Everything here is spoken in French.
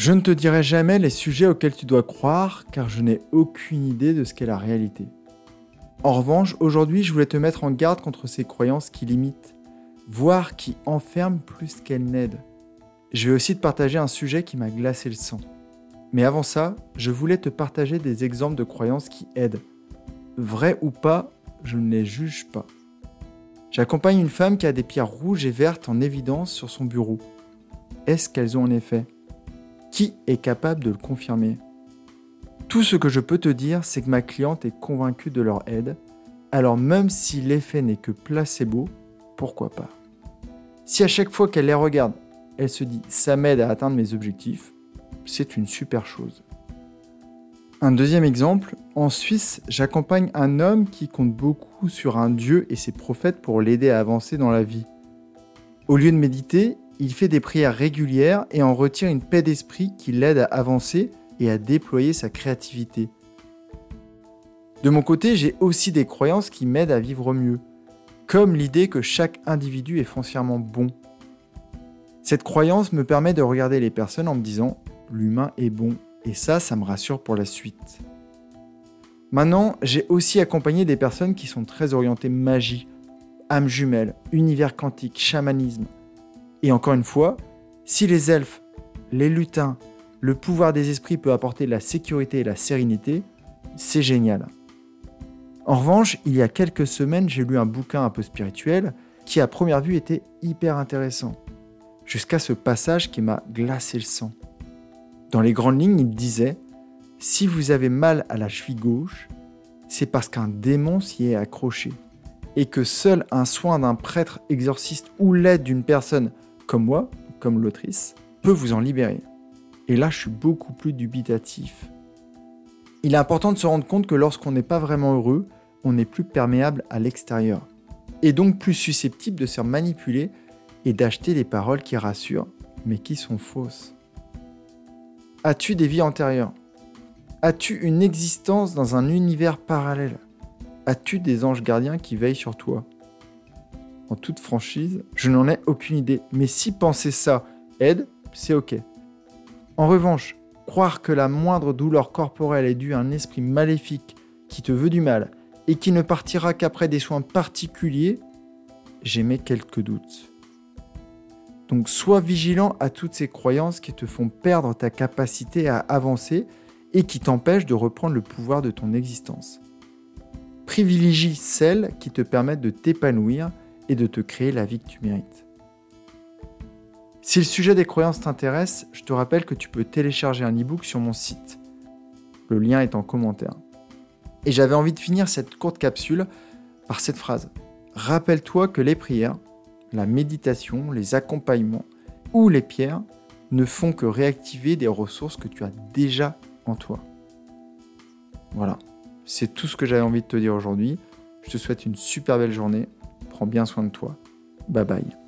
Je ne te dirai jamais les sujets auxquels tu dois croire, car je n'ai aucune idée de ce qu'est la réalité. En revanche, aujourd'hui, je voulais te mettre en garde contre ces croyances qui limitent, voire qui enferment plus qu'elles n'aident. Je vais aussi te partager un sujet qui m'a glacé le sang. Mais avant ça, je voulais te partager des exemples de croyances qui aident. Vraies ou pas, je ne les juge pas. J'accompagne une femme qui a des pierres rouges et vertes en évidence sur son bureau. Est-ce qu'elles ont un effet ? Qui est capable de le confirmer ? Tout ce que je peux te dire, c'est que ma cliente est convaincue de leur aide, alors même si l'effet n'est que placebo, pourquoi pas ? Si à chaque fois qu'elle les regarde, elle se dit « ça m'aide à atteindre mes objectifs », c'est une super chose. Un deuxième exemple, en Suisse, j'accompagne un homme qui compte beaucoup sur un dieu et ses prophètes pour l'aider à avancer dans la vie. Au lieu de méditer, il fait des prières régulières et en retire une paix d'esprit qui l'aide à avancer et à déployer sa créativité. De mon côté, j'ai aussi des croyances qui m'aident à vivre mieux, comme l'idée que chaque individu est foncièrement bon. Cette croyance me permet de regarder les personnes en me disant « l'humain est bon » et ça me rassure pour la suite. Maintenant, j'ai aussi accompagné des personnes qui sont très orientées magie, âme jumelle, univers quantique, chamanisme. Et encore une fois, si les elfes, les lutins, le pouvoir des esprits peut apporter la sécurité et la sérénité, c'est génial. En revanche, il y a quelques semaines, j'ai lu un bouquin un peu spirituel qui à première vue était hyper intéressant, jusqu'à ce passage qui m'a glacé le sang. Dans les grandes lignes, il disait « Si vous avez mal à la cheville gauche, c'est parce qu'un démon s'y est accroché et que seul un soin d'un prêtre exorciste ou l'aide d'une personne comme moi, comme l'autrice, peut vous en libérer. » Et là, je suis beaucoup plus dubitatif. Il est important de se rendre compte que lorsqu'on n'est pas vraiment heureux, on est plus perméable à l'extérieur, et donc plus susceptible de se faire manipuler et d'acheter des paroles qui rassurent, mais qui sont fausses. As-tu des vies antérieures ? As-tu une existence dans un univers parallèle ? As-tu des anges gardiens qui veillent sur toi ? En toute franchise, je n'en ai aucune idée, mais si penser ça aide, c'est ok. En revanche, croire que la moindre douleur corporelle est due à un esprit maléfique qui te veut du mal et qui ne partira qu'après des soins particuliers, j'émets quelques doutes. Donc sois vigilant à toutes ces croyances qui te font perdre ta capacité à avancer et qui t'empêchent de reprendre le pouvoir de ton existence. Privilégie celles qui te permettent de t'épanouir et de te créer la vie que tu mérites. Si le sujet des croyances t'intéresse, je te rappelle que tu peux télécharger un e-book sur mon site. Le lien est en commentaire. Et j'avais envie de finir cette courte capsule par cette phrase. Rappelle-toi que les prières, la méditation, les accompagnements ou les pierres ne font que réactiver des ressources que tu as déjà en toi. Voilà, c'est tout ce que j'avais envie de te dire aujourd'hui. Je te souhaite une super belle journée. Prends bien soin de toi. Bye bye.